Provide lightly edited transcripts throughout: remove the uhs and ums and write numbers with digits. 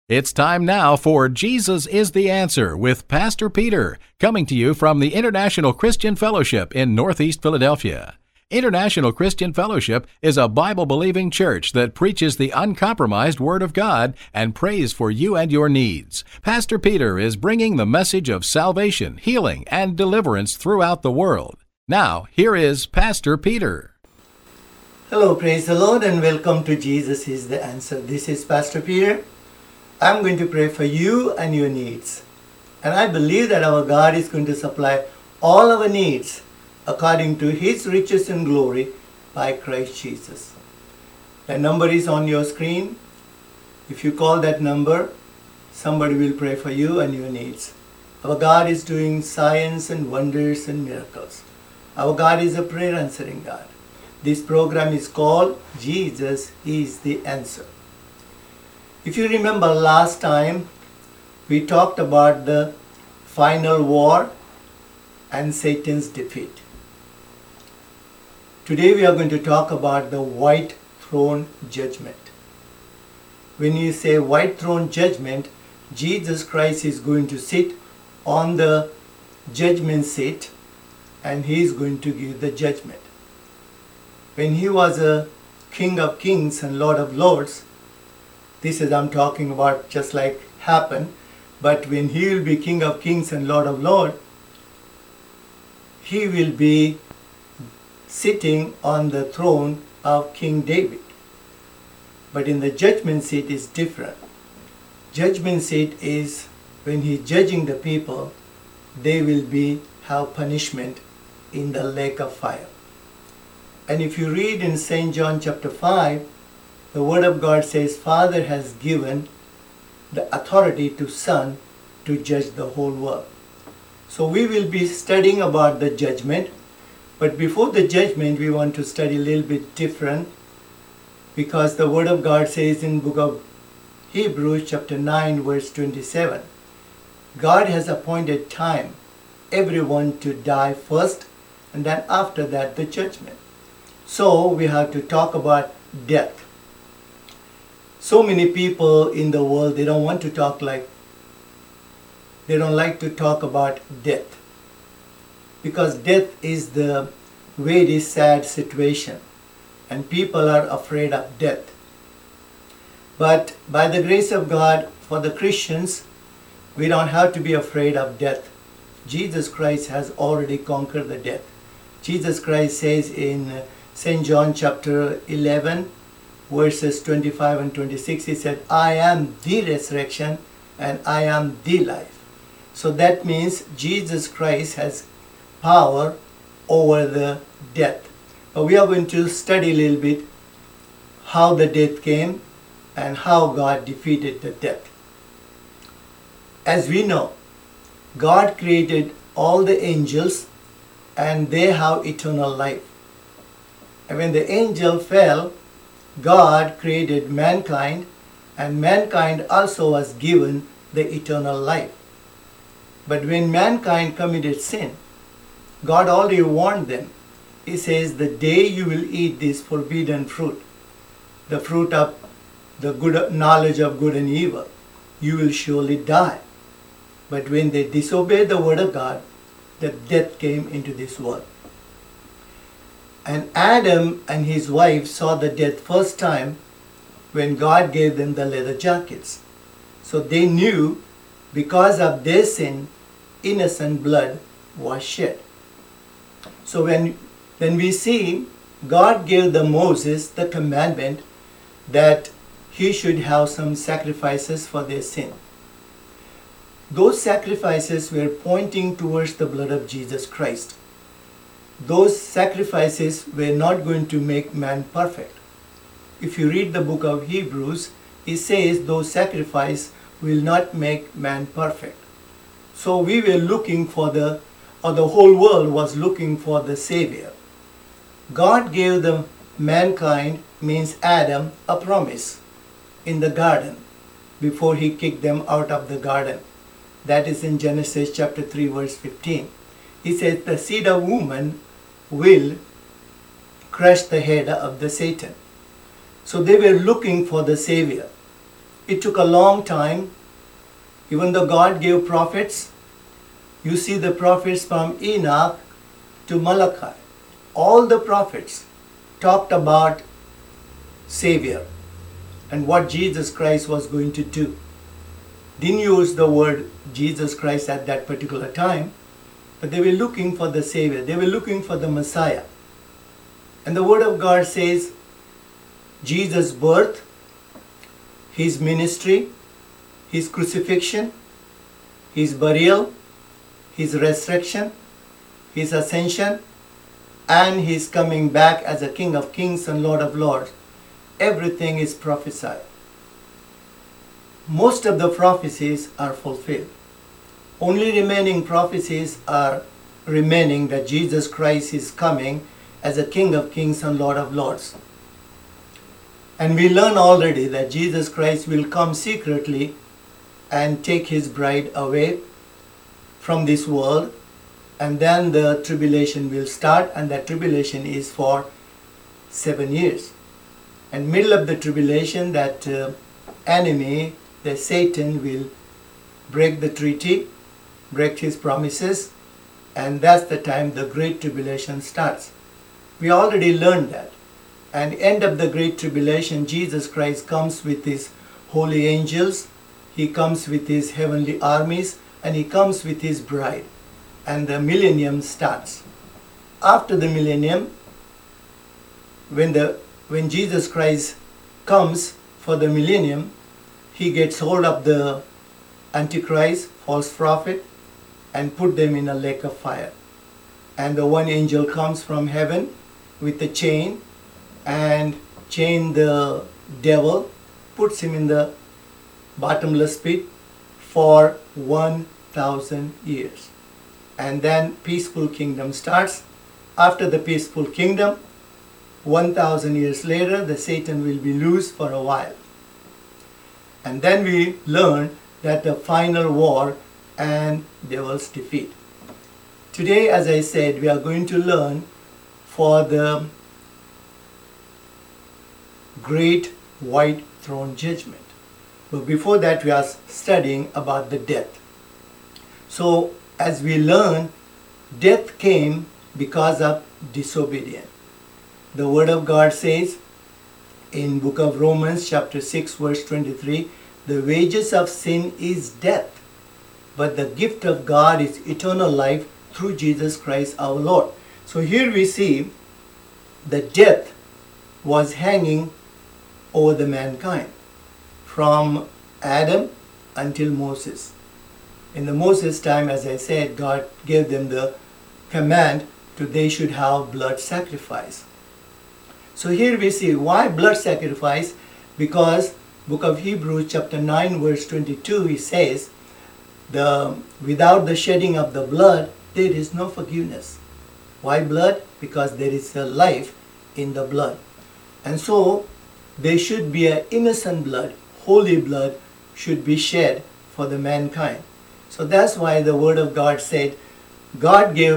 It's time now for Jesus is the Answer with Pastor Peter, coming to you from the International Christian Fellowship in Northeast Philadelphia. International Christian Fellowship is a Bible-believing church that preaches the uncompromised Word of God and prays for you and your needs. Pastor Peter is bringing the message of salvation, healing, and deliverance throughout the world. Now, here is Pastor Peter. Hello, praise the Lord, and welcome to Jesus is the Answer. This is Pastor Peter. I'm going to pray for you and your needs. And I believe that our God is going to supply all our needs according to His riches and glory by Christ Jesus. The number is on your screen. If you call that number, somebody will pray for you and your needs. Our God is doing signs and wonders and miracles. Our God is a prayer answering God. This program is called Jesus is the Answer. If you remember last time, we talked about the final war and Satan's defeat. Today we are going to talk about the white throne judgment. When you say white throne judgment, Jesus Christ is going to sit on the judgment seat and He is going to give the judgment. When He was a King of Kings and Lord of Lords, this is I'm talking about just like happened, but when He will be King of Kings and Lord of Lords, He will be sitting on the throne of King David. But in the judgment seat is different. Judgment seat is when He's judging the people, they will have punishment in the lake of fire. And if you read in St. John chapter 5, the Word of God says, Father has given the authority to Son to judge the whole world. So we will be studying about the judgment. But before the judgment, we want to study a little bit different, because the Word of God says in book of Hebrews chapter 9 verse 27, God has appointed time everyone to die first, and then after that the judgment. So we have to talk about death. So many people in the world, they don't like to talk about death, because death is the very sad situation and people are afraid of death. But by the grace of God, for the Christians, we don't have to be afraid of death. Jesus Christ has already conquered the death. Jesus Christ says in St. John chapter 11 verses 25 and 26, He said, I am the resurrection and I am the life. So that means Jesus Christ has power over the death. But we are going to study a little bit how the death came and how God defeated the death. As we know, God created all the angels and they have eternal life. And when the angel fell, God created mankind, and mankind also was given the eternal life. But when mankind committed sin, God already warned them. He says, the day you will eat this forbidden fruit, the fruit of the good knowledge of good and evil, you will surely die. But when they disobeyed the word of God, the death came into this world. And Adam and his wife saw the death first time when God gave them the leather jackets. So they knew because of their sin, innocent blood was shed. So when we see God gave Moses the commandment that he should have some sacrifices for their sin. Those sacrifices were pointing towards the blood of Jesus Christ. Those sacrifices were not going to make man perfect. If you read the book of Hebrews, it says those sacrifices will not make man perfect. So we were looking for the whole world was looking for the Savior. God gave the mankind, means Adam, a promise in the garden before He kicked them out of the garden. That is in Genesis chapter 3 verse 15. He says the seed of woman will crush the head of the Satan. So they were looking for the Savior. It took a long time. Even though God gave prophets, you see the prophets from Enoch to Malachi. All the prophets talked about Savior and what Jesus Christ was going to do. Didn't use the word Jesus Christ at that particular time, but they were looking for the Savior. They were looking for the Messiah. And the Word of God says Jesus' birth, His ministry, His crucifixion, His burial, His resurrection, His ascension, and His coming back as a King of Kings and Lord of Lords. Everything is prophesied. Most of the prophecies are fulfilled. Only remaining prophecies are remaining that Jesus Christ is coming as a King of Kings and Lord of Lords. And we learn already that Jesus Christ will come secretly and take His bride away from this world, and then the tribulation will start, and that tribulation is for 7 years. And middle of the tribulation, that enemy, the Satan, will break the treaty, break his promises, and that's the time the great tribulation starts. We already learned that. And end of the great tribulation, Jesus Christ comes with His holy angels, He comes with His heavenly armies, and He comes with His bride. And the millennium starts. After the millennium, when Jesus Christ comes for the millennium, He gets hold of the Antichrist, false prophet, and put them in a lake of fire. And the one angel comes from heaven with a chain and chain the devil, puts him in the bottomless pit for 1,000 years. And then peaceful kingdom starts. After the peaceful kingdom, 1,000 years later, the Satan will be loose for a while. And then we learn that the final war and devil's defeat. Today, as I said, we are going to learn for the great white throne judgment. But before that, we are studying about the death. So, as we learn, death came because of disobedience. The Word of God says in book of Romans chapter 6 verse 23, the wages of sin is death, but the gift of God is eternal life through Jesus Christ our Lord. So here we see the death was hanging over the mankind from Adam until Moses. In the Moses time, as I said, God gave them the command to they should have blood sacrifice. So here we see why blood sacrifice, because book of Hebrews chapter 9 verse 22, he says, without the shedding of the blood, there is no forgiveness. Why blood? Because there is a life in the blood. And so there should be an innocent blood, holy blood should be shed for the mankind. So that's why the Word of God said, God gave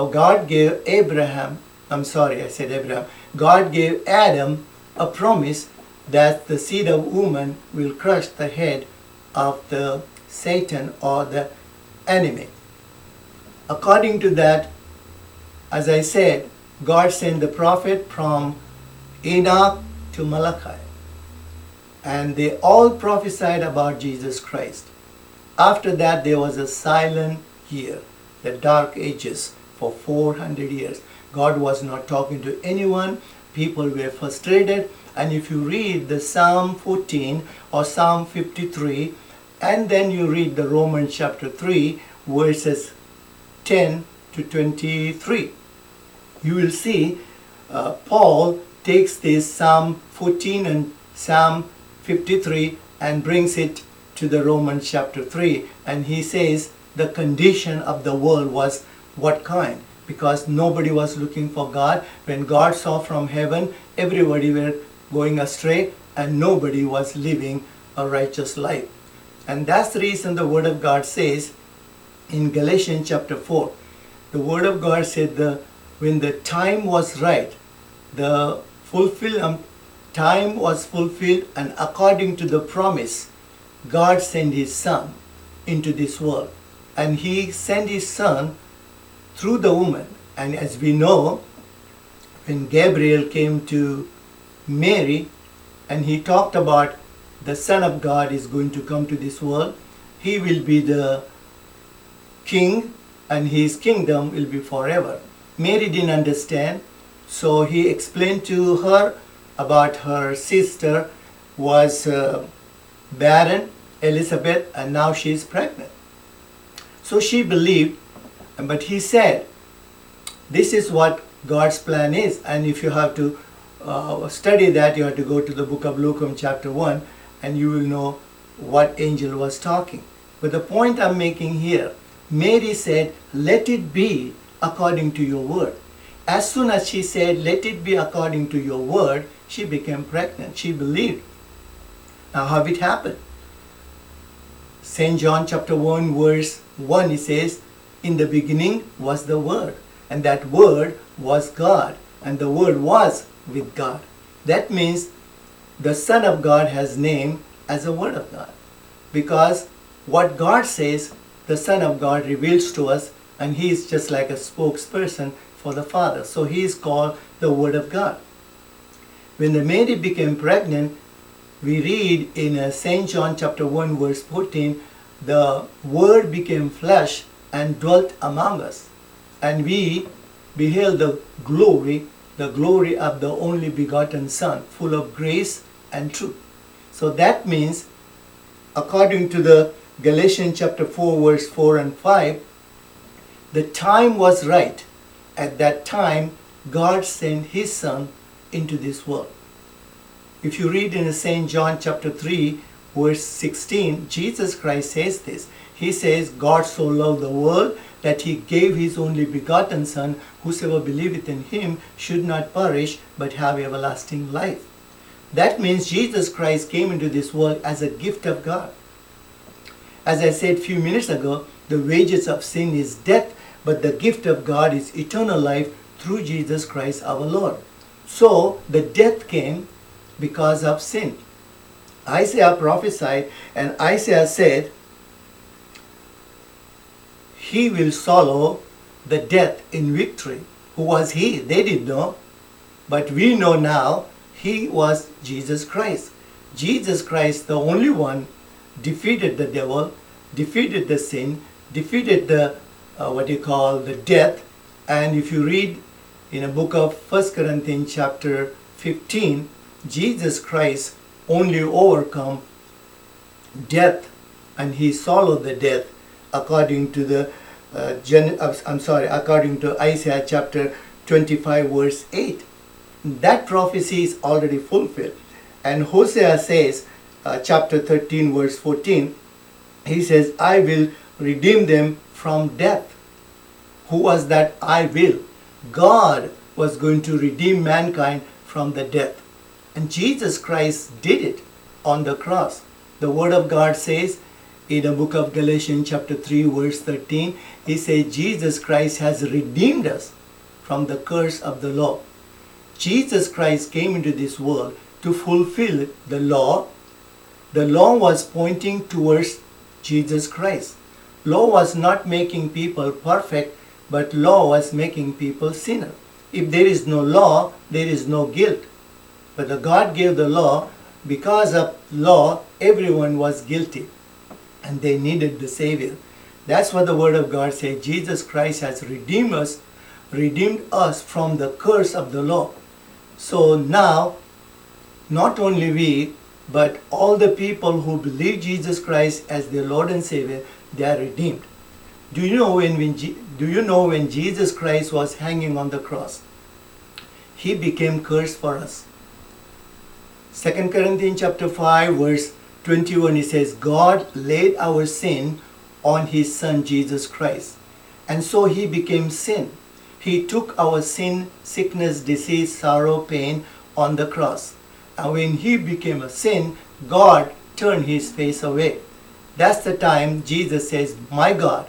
Adam a promise that the seed of woman will crush the head of the Satan or the enemy. According to that, as I said, God sent the prophet from Enoch to Malachi, and they all prophesied about Jesus Christ. After that, there was a silent year, the dark ages, for 400 years. God was not talking to anyone. People were frustrated. And if you read the Psalm 14 or Psalm 53, and then you read the Romans chapter 3, verses 10 to 23, you will see Paul takes this Psalm 14 and Psalm 53 and brings it to the Romans chapter 3. And he says the condition of the world was what kind? Because nobody was looking for God. When God saw from heaven, everybody were going astray and nobody was living a righteous life. And that's the reason the Word of God says in Galatians chapter 4, the Word of God said when the time was right, the fulfillment time was fulfilled, and according to the promise, God sent his Son into this world. And he sent his Son through the woman. And as we know, when Gabriel came to Mary and he talked about the Son of God is going to come to this world, he will be the king and his kingdom will be forever. Mary didn't understand, so he explained to her about her sister was barren, Elizabeth, and now she is pregnant. So she believed, but he said, this is what God's plan is, and if you have to study that, you have to go to the book of Luke chapter 1 and you will know what angel was talking. But the point I'm making here, Mary said, let it be according to your word. As soon as she said, let it be according to your word, she became pregnant. She believed. Now how it happened? St. John chapter 1 verse 1, it says, in the beginning was the Word, and that Word was God, and the Word was with God. That means the Son of God has name as a Word of God, because what God says, the Son of God reveals to us, and he is just like a spokesperson for the Father. So he is called the Word of God. When the Mary became pregnant, we read in St. John chapter 1 verse 14, the Word became flesh and dwelt among us, and we beheld the glory of the only begotten Son, full of grace and truth. So that means, according to the Galatians chapter 4 verse 4 and 5, the time was right. At that time, God sent his Son into this world. If you read in St. John chapter 3 verse 16, Jesus Christ says this. He says, God so loved the world that he gave his only begotten Son, whosoever believeth in him should not perish but have everlasting life. That means Jesus Christ came into this world as a gift of God. As I said a few minutes ago, the wages of sin is death, but the gift of God is eternal life through Jesus Christ our Lord. So the death came because of sin. Isaiah prophesied, and Isaiah said, he will swallow the death in victory. Who was he? They didn't know. But we know now he was Jesus Christ. Jesus Christ, the only one, defeated the devil, defeated the sin, defeated the the death. And if you read in a book of 1 Corinthians chapter 15, Jesus Christ only overcome death, and he swallowed the death according to the according to Isaiah chapter 25 verse 8. That prophecy is already fulfilled. And Hosea says, chapter 13 verse 14, he says, I will redeem them from death. Who was that I will? God was going to redeem mankind from the death. And Jesus Christ did it on the cross. The Word of God says in the book of Galatians chapter 3 verse 13, he says Jesus Christ has redeemed us from the curse of the law. Jesus Christ came into this world to fulfill the law. The law was pointing towards Jesus Christ. Law was not making people perfect, but law was making people sinner. If there is no law, there is no guilt. But the God gave the law. Because of law, everyone was guilty, and they needed the Savior. That's what the Word of God says. Jesus Christ has redeemed us from the curse of the law. So now, not only we, but all the people who believe Jesus Christ as their Lord and Savior, they are redeemed. Do you know when Jesus Christ was hanging on the cross, he became cursed for us? 2 Corinthians chapter 5 verse 21, it says, God laid our sin on his Son Jesus Christ, and so he became sin. He took our sin, sickness, disease, sorrow, pain on the cross. And when he became a sin, God turned his face away. That's the time Jesus says, my God,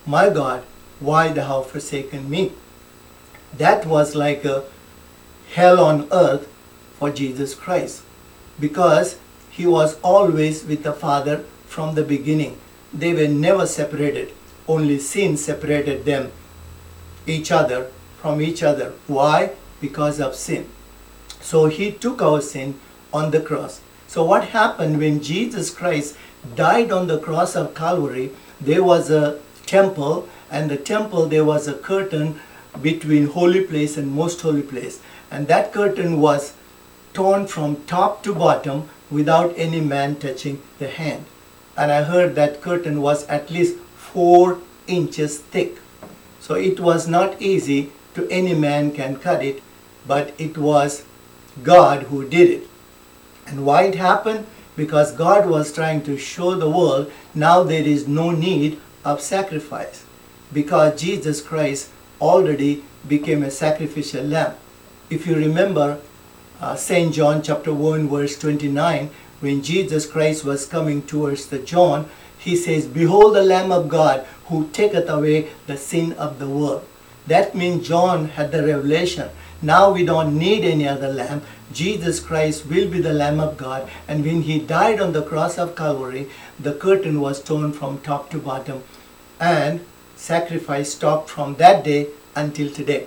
why thou hast forsaken me? That was like a hell on earth for Jesus Christ, because he was always with the Father from the beginning. They were never separated. Only sin separated them, each other, from each other. Why? Because of sin. So he took our sin on the cross. So what happened when Jesus Christ died on the cross of Calvary? There was a temple, and the temple, there was a curtain between holy place and most holy place. And that curtain was torn from top to bottom without any man touching the hand. And I heard that curtain was at least 4 inches thick. So it was not easy to any man can cut it, but it was God who did it. And why it happened? Because God was trying to show the world now there is no need of sacrifice, because Jesus Christ already became a sacrificial lamb. If you remember St. John chapter 1 verse 29, when Jesus Christ was coming towards the John, he says, "Behold the Lamb of God who taketh away the sin of the world." That means John had the revelation. Now we don't need any other lamb. Jesus Christ will be the Lamb of God. And when he died on the cross of Calvary, the curtain was torn from top to bottom, and sacrifice stopped from that day until today.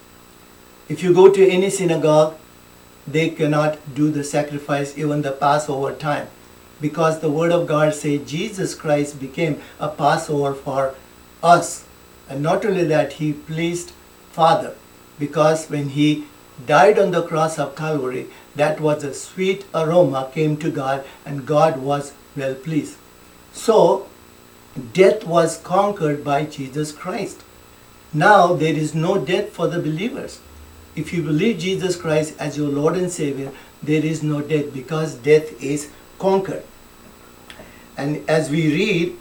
If you go to any synagogue, they cannot do the sacrifice even the Passover time, because the Word of God says Jesus Christ became a Passover for us. And not only that, he pleased Father, because when he died on the cross of Calvary, that was a sweet aroma came to God, and God was well pleased. So death was conquered by Jesus Christ. Now there is no death for the believers. If you believe Jesus Christ as your Lord and Savior, there is no death, because death is conquered. And as we read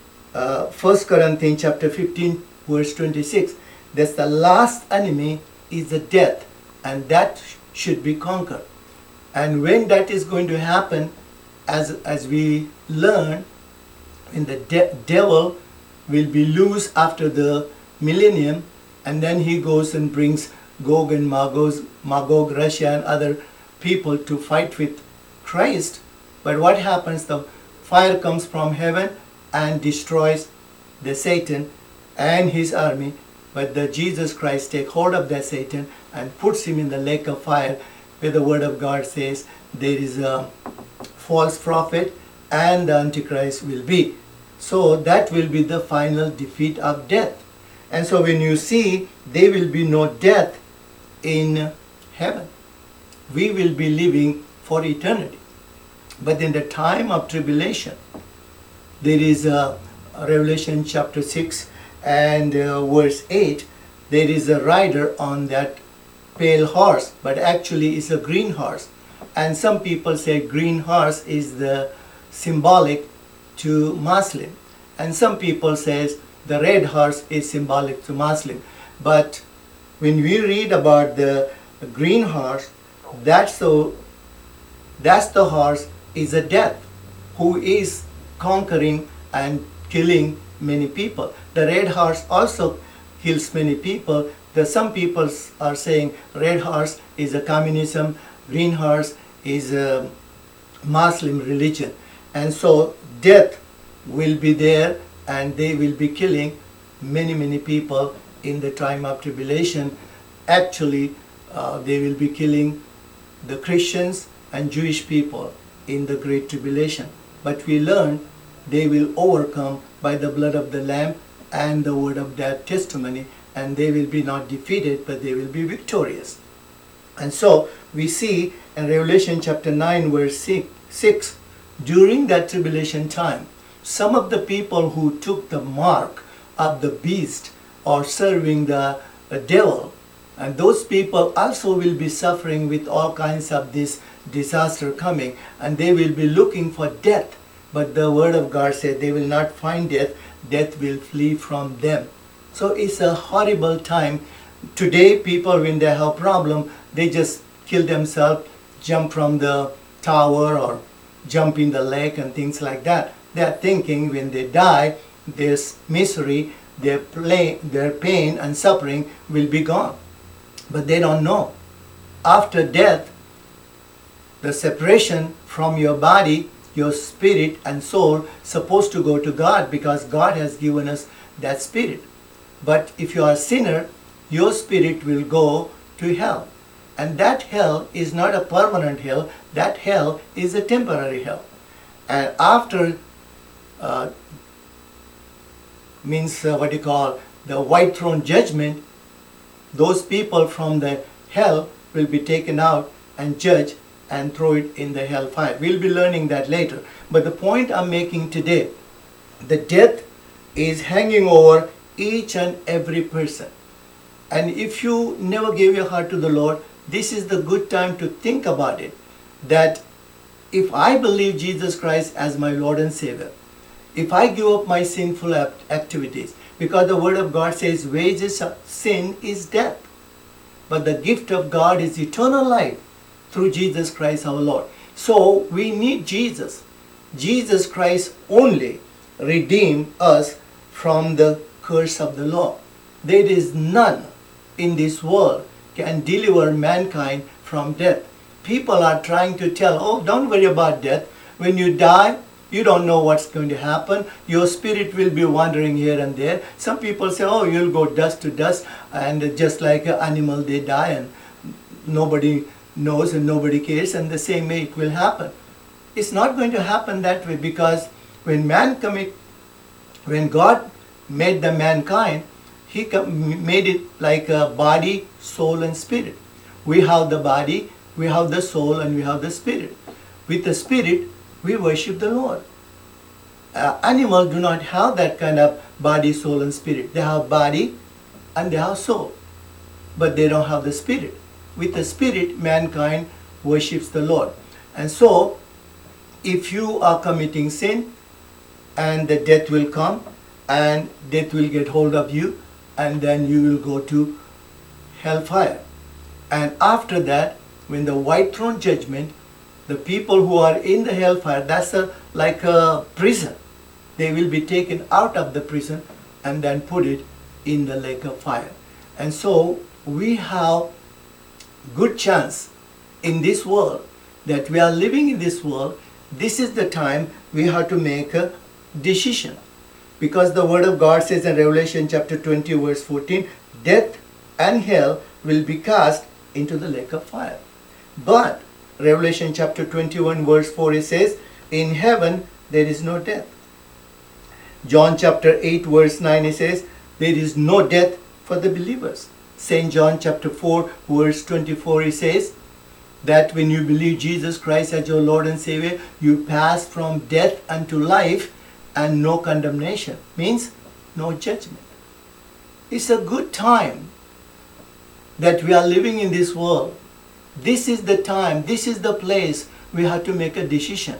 1 Corinthians chapter 15 verse 26, that's the last enemy is the death, and that should be conquered. And when that is going to happen, as we learn, when the devil will be loose after the millennium, and then he goes and brings Gog and Magog, Russia and other people to fight with Christ. But what happens? The fire comes from heaven and destroys the Satan and his army. But the Jesus Christ take hold of that Satan and puts him in the lake of fire, where the Word of God says there is a false prophet and the Antichrist will be. So that will be the final defeat of death. And so when you see there will be no death in heaven, we will be living for eternity. But in the time of tribulation, there is a Revelation chapter 6 and verse 8, there is a rider on that pale horse, but actually it's a green horse. And some people say green horse is the symbolic to Muslim, and some people says the red horse is symbolic to Muslim. But when we read about the green horse, that's the horse is a death who is conquering and killing many people. The red horse also kills many people. Some people are saying red horse is a communism, green horse is a Muslim religion. And so death will be there, and they will be killing many people in the time of tribulation. Actually, they will be killing the Christians and Jewish people in the Great Tribulation. But we learn they will overcome by the blood of the Lamb and the word of their testimony, and they will be not defeated, but they will be victorious. And so we see in Revelation chapter 9 verse 6, during that tribulation time, some of the people who took the mark of the beast or serving the devil, and those people also will be suffering with all kinds of this disaster coming, and they will be looking for death. But the Word of God said they will not find death, death will flee from them. So it's a horrible time. Today people, when they have a problem, they just kill themselves, jump from the tower or jump in the lake and things like that. They are thinking when they die, this misery, their pain and suffering will be gone. But they don't know. After death, the separation from your body, your spirit and soul supposed to go to God, because God has given us that spirit. But if you are a sinner, your spirit will go to hell. And that hell is not a permanent hell. That hell is a temporary hell. And after the white throne judgment, those people from the hell will be taken out and judged and throw it in the hellfire. We'll be learning that later. But the point I'm making today, the death is hanging over each and every person. And if you never gave your heart to the Lord, this is the good time to think about it. That if I believe Jesus Christ as my Lord and Savior, if I give up my sinful activities, because the Word of God says wages of sin is death, but the gift of God is eternal life through Jesus Christ our Lord. So we need Jesus. Jesus Christ only redeemed us from the curse of the law. There is none in this world can deliver mankind from death. People are trying to tell, oh, don't worry about death. When you die, you don't know what's going to happen. Your spirit will be wandering here and there. Some people say, oh, you'll go dust to dust, and just like an animal, they die and nobody knows and nobody cares, and the same way it will happen. It's not going to happen that way, because when God made the mankind, He made it like a body, soul and spirit. We have the body, we have the soul, and we have the spirit. With the spirit, we worship the Lord. Animals do not have that kind of body, soul and spirit. They have body and they have soul, but they don't have the spirit. With the spirit, mankind worships the Lord. And so, if you are committing sin, and the death will come, and death will get hold of you, and then you will go to hellfire. And after that, when the white throne judgment, the people who are in the hellfire, that's like a prison. They will be taken out of the prison and then put it in the lake of fire. And so we have good chance in this world, that we are living in this world. This is the time we have to make a decision, because the Word of God says in Revelation chapter 20 verse 14, death and hell will be cast into the lake of fire. But Revelation chapter 21 verse 4, it says, in heaven there is no death. John chapter 8 verse 9, it says, there is no death for the believers. St. John chapter 4 verse 24, it says that when you believe Jesus Christ as your Lord and Savior, you pass from death unto life, and no condemnation. Means no judgment. It's a good time that we are living in this world. This is the time, this is the place we have to make a decision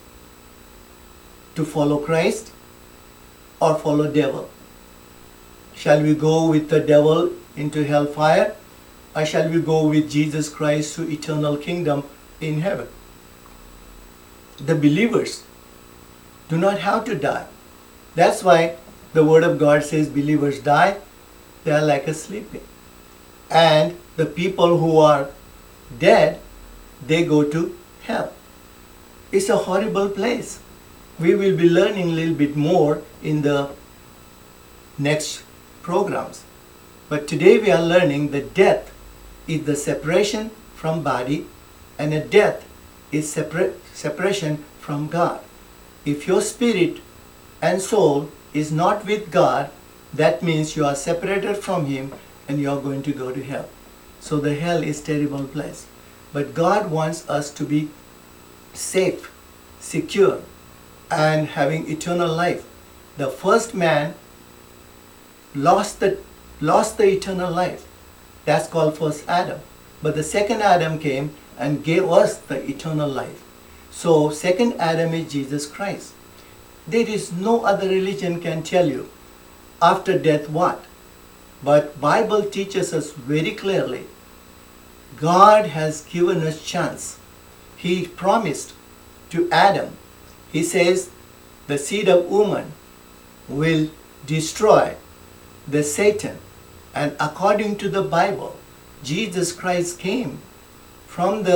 to follow Christ or follow devil. Shall we go with the devil into hellfire, or shall we go with Jesus Christ to eternal kingdom in heaven? The believers do not have to die. That's why the Word of God says believers die, they are like a sleeping. And the people who are dead, they go to hell. It's a horrible place. We will be learning a little bit more in the next programs. But today we are learning that death is the separation from body, and a death is separation from God. If your spirit and soul is not with God, that means you are separated from Him and you are going to go to hell. So the hell is a terrible place. But God wants us to be safe, secure, and having eternal life. The first man lost the eternal life. That's called first Adam. But the second Adam came and gave us the eternal life. So second Adam is Jesus Christ. There is no other religion can tell you after death what. But Bible teaches us very clearly. God has given us chance. He promised to Adam. He says the seed of woman will destroy the Satan. And according to the Bible, Jesus Christ came from the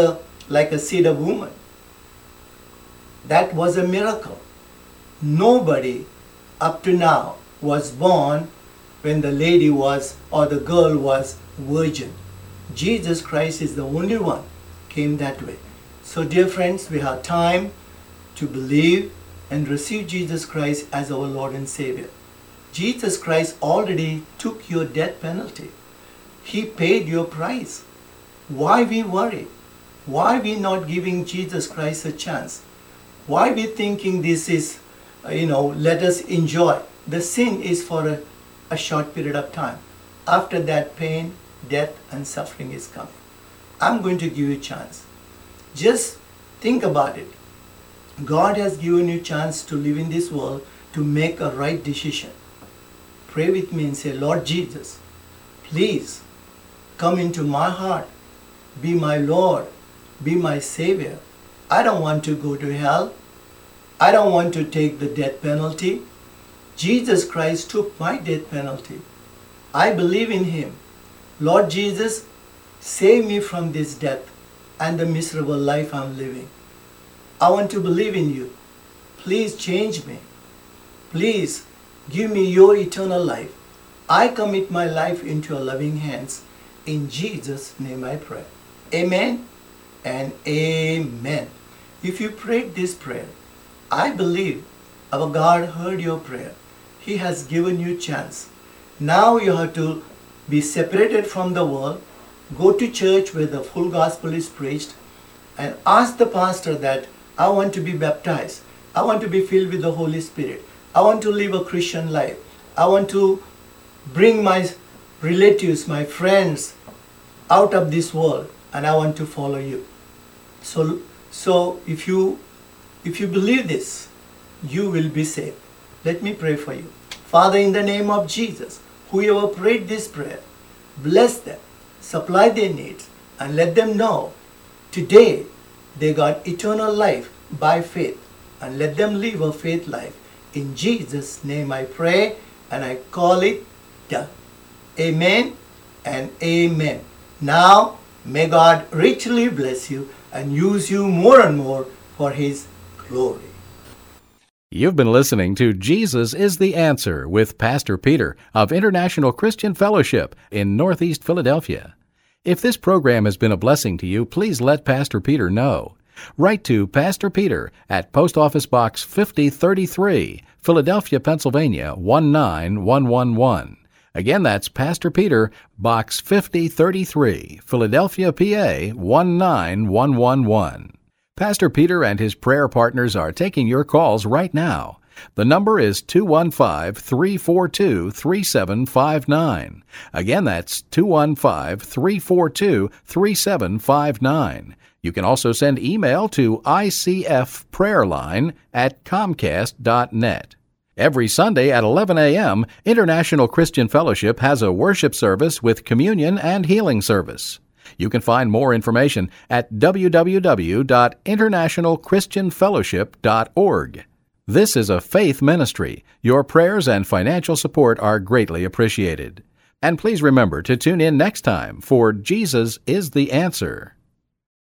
like a cedar woman. That was a miracle. Nobody up to now was born when the lady was, or the girl was, virgin. Jesus Christ is the only one came that way. So dear friends, we have time to believe and receive Jesus Christ as our Lord and Savior. Jesus Christ already took your death penalty. He paid your price. Why we worry? Why we not giving Jesus Christ a chance? Why we thinking this is, let us enjoy. The sin is for a short period of time. After that, pain, death, and suffering is coming. I'm going to give you a chance. Just think about it. God has given you a chance to live in this world to make a right decision. Pray with me and say, Lord Jesus, please come into my heart. Be my Lord. Be my Savior. I don't want to go to hell. I don't want to take the death penalty. Jesus Christ took my death penalty. I believe in Him. Lord Jesus, save me from this death and the miserable life I'm living. I want to believe in you. Please change me. Please give me your eternal life. I commit my life into your loving hands. In Jesus' name I pray. Amen and amen. If you prayed this prayer, I believe our God heard your prayer. He has given you a chance. Now you have to be separated from the world, go to church where the full gospel is preached, and ask the pastor that I want to be baptized. I want to be filled with the Holy Spirit. I want to live a Christian life. I want to bring my relatives, my friends out of this world, and I want to follow you. So if you believe this, you will be saved. Let me pray for you. Father, in the name of Jesus, whoever prayed this prayer, bless them, supply their needs, and let them know today they got eternal life by faith, and let them live a faith life. In Jesus' name I pray, and I call it done. Amen and amen. Now, may God richly bless you and use you more and more for His glory. You've been listening to Jesus is the Answer with Pastor Peter of International Christian Fellowship in Northeast Philadelphia. If this program has been a blessing to you, please let Pastor Peter know. Write to Pastor Peter at Post Office Box 5033, Philadelphia, Pennsylvania 19111. Again, that's Pastor Peter, Box 5033, Philadelphia, PA 19111. Pastor Peter and his prayer partners are taking your calls right now. The number is 215-342-3759. Again, that's 215-342-3759. You can also send email to icfprayerline@comcast.net. Every Sunday at 11 a.m., International Christian Fellowship has a worship service with communion and healing service. You can find more information at www.internationalchristianfellowship.org. This is a faith ministry. Your prayers and financial support are greatly appreciated. And please remember to tune in next time for Jesus is the Answer.